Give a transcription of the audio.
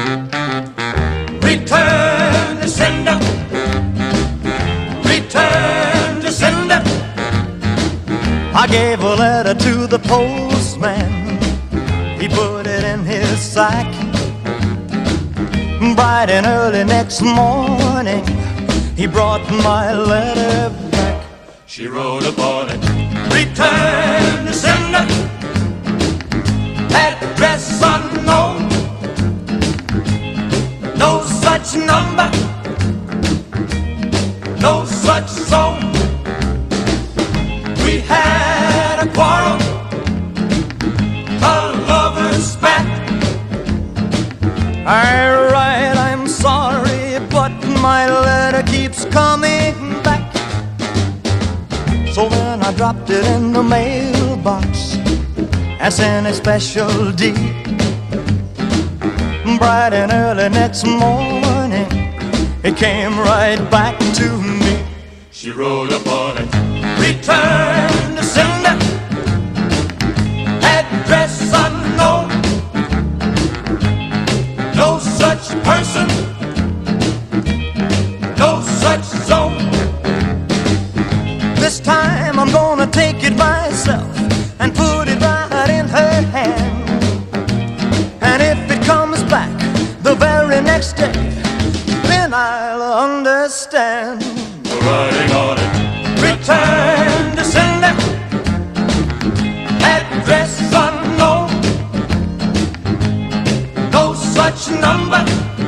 Return to sender. Return to sender. I gave a letter to the postman. He put it in his sack. Bright and early next morning, he brought my letter back. She wrote upon it, return to sender, address unknown, no such number, no such zone. We had a quarrel, a lover's spat. I write, I'm sorry, but my letter keeps coming back. So then I dropped it in the mailbox as in a special deed. Bright and early next morning, it came right back to me. She wrote upon it, return to sender, address unknown, no such person, no such zone. This time I'm gonna take it myself and put it right in her hand. And if it comes back the very next day, then I'll understand. Writing on it, return to sender, address unknown, no such number,